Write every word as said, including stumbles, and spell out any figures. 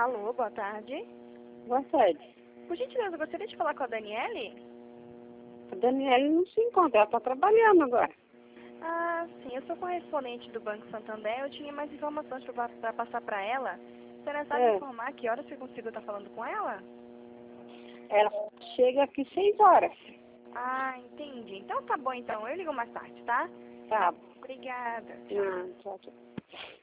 Alô, boa tarde. Boa tarde. Por gentileza, eu gostaria de falar com a Daniele? A Daniela não se encontra, ela está trabalhando agora. Ah, sim, eu sou correspondente do Banco Santander, eu tinha mais informações para passar para ela. Você não sabe É. informar que horas eu consigo estar falando com ela? Ela chega aqui seis horas. Ah, entendi. Então tá bom então, eu ligo mais tarde, tá? Tá. Obrigada. Tchau. Não, tchau, tchau.